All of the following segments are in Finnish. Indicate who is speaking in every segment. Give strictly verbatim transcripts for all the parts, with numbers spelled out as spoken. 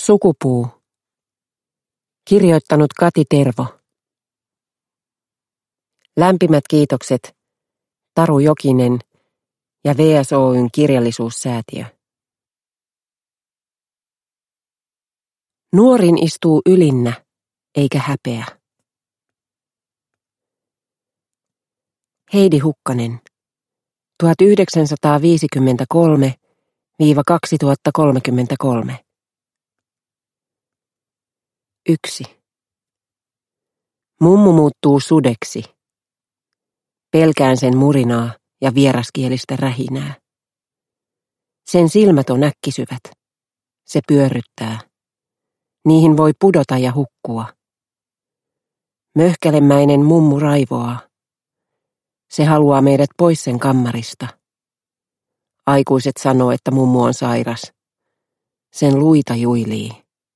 Speaker 1: Sukupuu. Kirjoittanut Kati Tervo. Lämpimät kiitokset Taru Jokinen ja V S O:n kirjallisuussäätiö. Nuorin istuu ylinnä, eikä häpeä. Heidi Hukkanen, tuhatyhdeksänsataaviisikymmentäkolme kaksituhattakolmekymmentäkolme. Yksi. Mummu muuttuu sudeksi. Pelkään sen murinaa ja vieraskielistä rähinää. Sen silmät on äkkisyvät. Se pyörryttää. Niihin voi pudota ja hukkua. Möhkälemäinen mummu raivoaa. Se haluaa meidät pois sen kammarista. Aikuiset sanoo, että mummu on sairas. Sen luita juilii.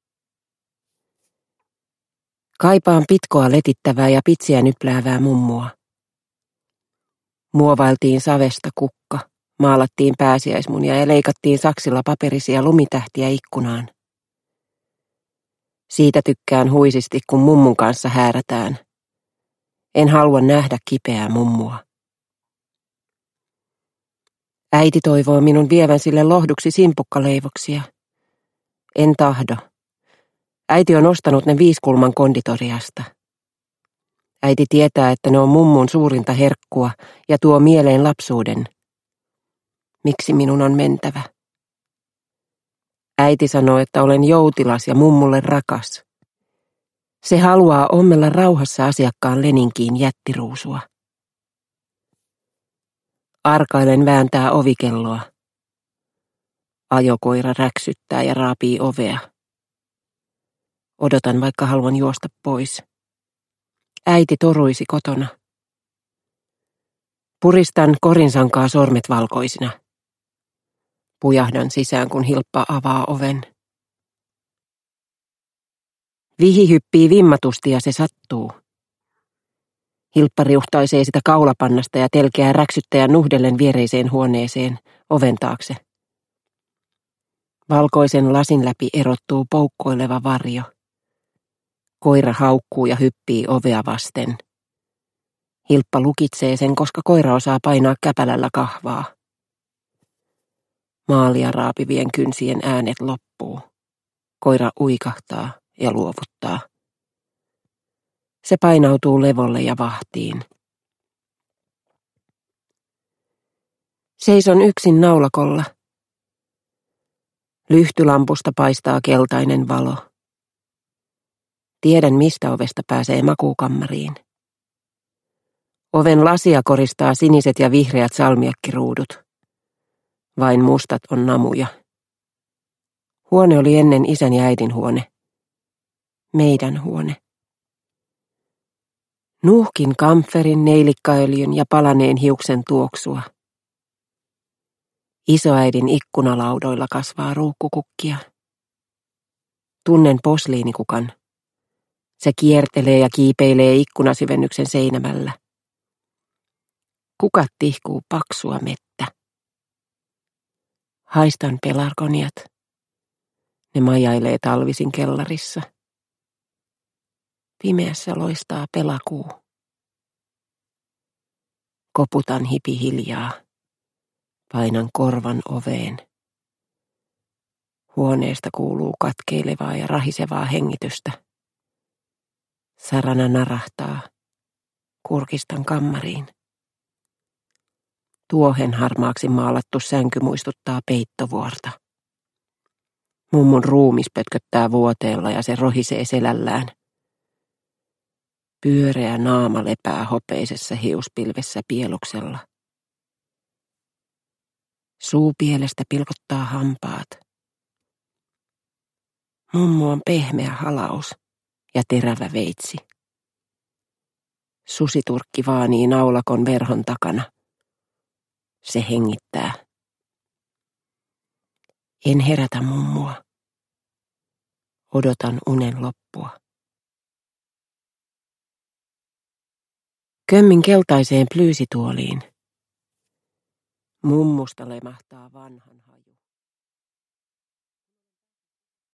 Speaker 1: Kaipaan pitkoa letittävää ja pitsiä nypläävää mummua. Muovailtiin savesta kukka, maalattiin pääsiäismunia ja leikattiin saksilla paperisia lumitähtiä ikkunaan. Siitä tykkään huisisti, kun mummun kanssa häärätään. En halua nähdä kipeää mummua. Äiti toivoo minun vievän sille lohduksi simpukkaleivoksia. En tahdo. Äiti on ostanut ne Viiskulman konditoriasta. Äiti tietää, että ne on mummun suurinta herkkua ja tuo mieleen lapsuuden. Miksi minun on mentävä? Äiti sanoo, että olen joutilas ja mummulle rakas. Se haluaa ommella rauhassa asiakkaan leninkiin jättiruusua. Arkailen vääntää ovikelloa. Ajokoira räksyttää ja raapii ovea. Odotan, vaikka haluan juosta pois. Äiti toruisi kotona. Puristan korinsankaa sormet valkoisina. Pujahdan sisään, kun Hilppa avaa oven. Vihi hyppii vimmatusti ja se sattuu. Hilppa riuhtaisee sitä kaulapannasta ja telkeää räksyttäjän nuhdellen viereiseen huoneeseen oven taakse. Valkoisen lasin läpi erottuu poukkoileva varjo. Koira haukkuu ja hyppii ovea vasten. Hilppa lukitsee sen, koska koira osaa painaa käpälällä kahvaa. Maalia raapivien kynsien äänet loppuu. Koira uikahtaa ja luovuttaa. Se painautuu levolle ja vahtiin. Seison yksin naulakolla. Lyhtylampusta paistaa keltainen valo. Tiedän, mistä ovesta pääsee makuukammariin. Oven lasia koristaa siniset ja vihreät salmiakkiruudut. Vain mustat on namuja. Huone oli ennen isän ja äidin huone. Meidän huone. Nuuhkin kamferin, neilikkaöljyn ja palaneen hiuksen tuoksua. Isoäidin ikkunalaudoilla kasvaa ruukkukukkia. Tunnen posliinikukan. Se kiertelee ja kiipeilee ikkunasyvennyksen seinämällä. Kukat tihkuu paksua mettä. Haistan pelargoniat. Ne majailee talvisin kellarissa. Pimeässä loistaa pelakuu. Koputan hipihiljaa. Painan korvan oveen. Huoneesta kuuluu katkeilevaa ja rahisevaa hengitystä. Sarana narahtaa. Kurkistan kammariin. Tuohen harmaaksi maalattu sänky muistuttaa peittovuorta. Mummun ruumis pötköttää vuoteella ja se rohisee selällään. Pyöreä naama lepää hopeisessa hiuspilvessä pieluksella. Suupielestä pilkottaa hampaat. Mummu on pehmeä halaus ja terävä veitsi. Susiturkki vaanii naulakon verhon takana. Se hengittää. En herätä mummua. Odotan unen loppua. Kömmin keltaiseen plyysituoliin. Mummusta lemahtaa vanhan